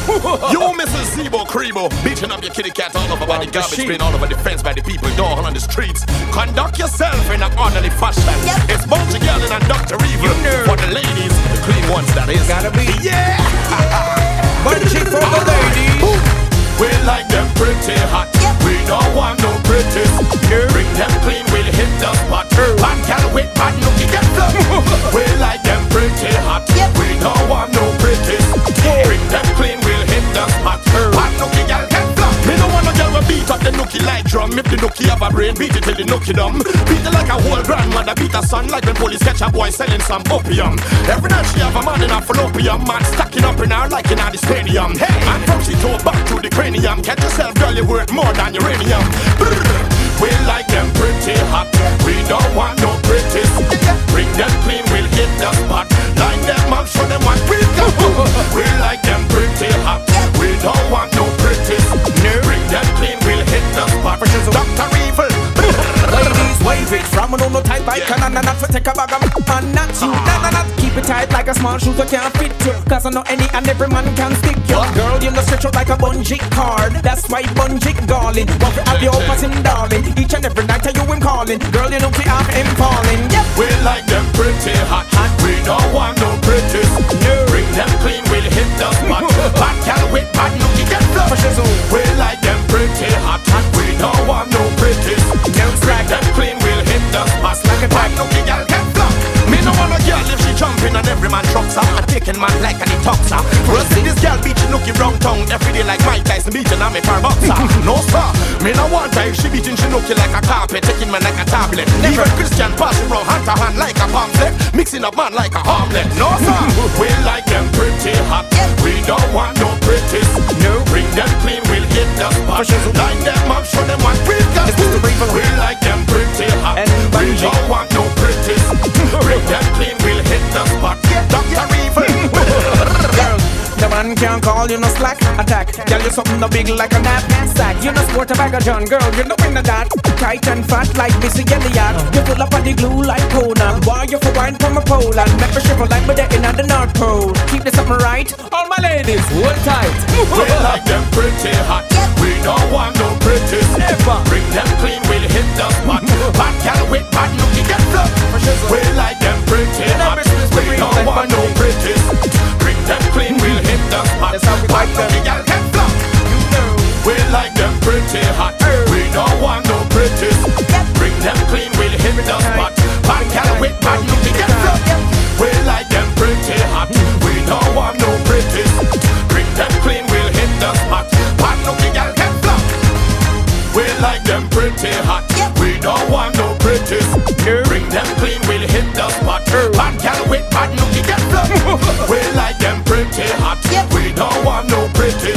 You Mrs. Zebo Crebo, beating up your kitty cat all over by the garbage bin, all over the fence by the people, all on the streets. Conduct yourself in an orderly fashion. It's Bounty Girl and Dr. Evil. For the ladies, the clean ones that is. Gotta be. Yeah. Bunchy for the ladies. We like them pretty hot. We don't want no pretty. Bring them clean, we'll hit the spot. Bad gal with bad nookie get flop. We like them pretty hot. We don't want no pretty. Bring them clean, we'll hit the spot. Bad nookie gal get flop. Me no want no gal we beat up the nookie like drum. If the nookie have a brain, beat it till the nookie dumb. Beat it like a whole grandmother beat a son. Like when police catch a boy selling some opium. Every night she have a man in a fallopian. Man stacking up in her like in the stadium. Hey, man from she toe back to the cranium. Catch yourself, girl, you're worth more than uranium. We like them pretty hot. We don't want no pretties. Bring them clean, we'll hit the spot. Line them up, show them what we got. We like them pretty hot. We don't want no pretties. Bring them clean, we'll hit the spot. Dr. Evil. Ladies, wave it from an no tight bike and not for take a bag of and not you. Not keep it tight like a small shoe that can't fit you. Cause I know any and every man can stick you. Girl, you know stretch out like a bungee cord. That's why bungee galling. Want to have you open him, darling. Each and every night I you him calling. Girl, you know we have him calling. Yep. We like them pretty hot. We don't want no pretties. Bring them clean, we'll hit the spot. Bad gal with bad nookie get flop. We like them pretty hot. We don't want no pretties. Bring them clean, we'll hit the spot. Like a bad nookie gal get flop. Me no want a girl if she jumping on every man trucks her. And taking man like an talks her. We'll see this girl beating nookie wrong tongue every day like Mike Tyson beating on me for boxer. No sir, me no want her if she beating she nookie like a carpet, taking man like a tablet. Even Christian passing round hand to hand like a pamphlet, mixing up man like a omelet. No sir, we like them pretty hot. We don't want no pretties. No, bring them clean, we'll hit the spot. Line them up, show them what we got. We like them pretty hot. We don't want no pretties. Bring them clean, we'll hit the spot. Dr. Evil. Girl, the man can't call you no slack attack. Girl, you something no big like a nap sack. You no sport a bag of John, girl, you no win of that. Tight and fat like Missy Elliott. You pull up on the glue like Conan. Why you for wine from a pole and make me shiver like we're in the North Pole. Keep this something right, all my ladies, hold tight. We like them pretty hot. We don't want no pretties. Bring them clean, we'll hit the spot. Bad gal with bad nookie get flop. We like them pretty hot. We don't want no pretties. Bring them clean, we'll hit the spot. Bad nookie gal get flop. We like them pretty hot. We don't want no pretties. Bring them clean, we'll hit the spot. Bad gal with bad nookie get flop. We like them pretty hot. We don't want no pretties. Bring them clean, we'll hit the spot. Bad nookie gal get flop. We like them pretty hot. We don't want no pretties. Bring them clean, we'll hit the spot. Bad gal with bad nookie get flop. We like them pretty hot. We don't want no pretties.